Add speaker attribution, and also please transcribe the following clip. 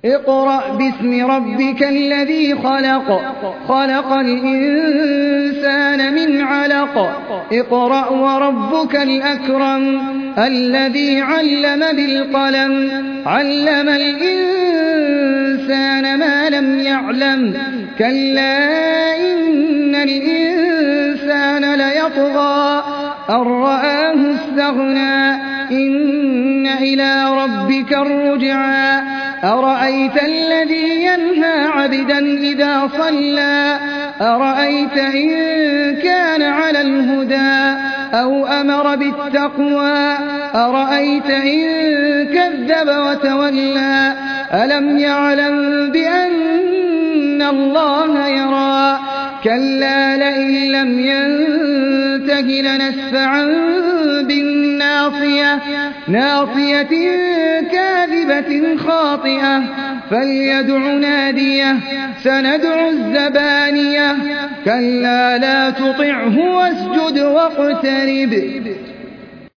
Speaker 1: اقرأ باسم ربك الذي خلق خلق الإنسان من علق اقرأ وربك الأكرم الذي علم بالقلم علم الإنسان ما لم يعلم كلا إن الإنسان ليطغى أن رآه استغنى إن إلى ربك الرجعى أرأيت الذي ينهى عبدا إذا صلى أرأيت إن كان على الهدى أو أمر بالتقوى أرأيت إن كذب وتولى ألم يعلم بأن الله يرى كلا لئن لم ينته لنسفعا بالناصية ناصية كاذبة خاطئة فليدع ناديه سندع الزبانية كلا لا تطعه واسجد واقترب